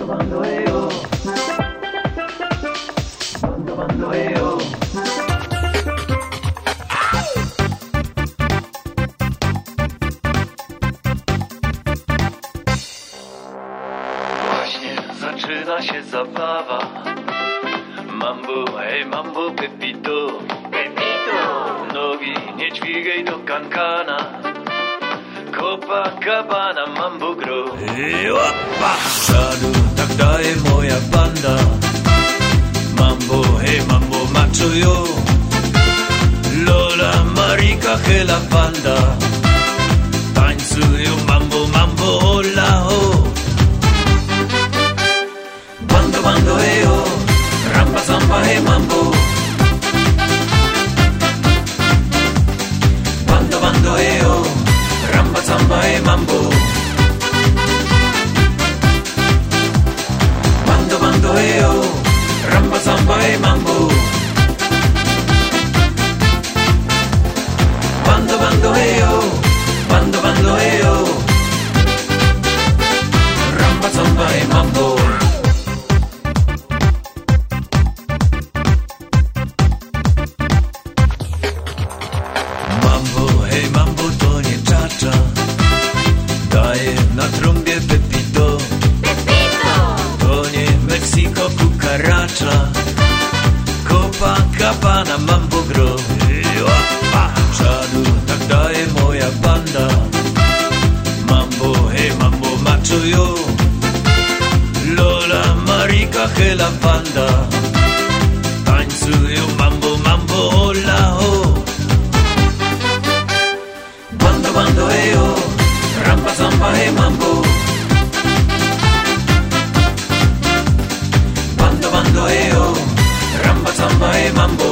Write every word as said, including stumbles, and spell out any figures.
bando, eh, oh. Bando, bando, eh, oh. Właśnie zaczyna się zabawa. Mambo, hej, mambo, Pepito. Pepito. Nogi nie dźwigaj do kankana. Copacabana, mambo gro. I opa! Szadu, tak daje moja banda. Mambo, hej, mambo, macho yo. Lola, Marika, hela banda. Tańcują mambo, mambo, hola, ho. Bando, bando, hey, oh. Ramba, zamba, hey, mambo. Bando, bando, hey, oh. Ramba, zamba, hey, mambo. Bando, bando, hey, oh. Ramba, zamba, hey, mambo. Bando, bando, hey, oh. Bando, bando, hey, oh. Ramba, zamba, hey, mambo. Na trąbie Pepito, Pepito. To nie Meksiko, cucaracha. Copacabana, mambo gro. Czadu, tak daje moja banda. Mambo, hej, mambo, macho yo. Lola, Marika, hela banda. Tańcują mambo, mambo, hola, ho. Bando, bando, hey, oh. Ramba, zamba, hey, mambo. Bando, bando, hey, oh. Ramba, zamba, hey, mambo.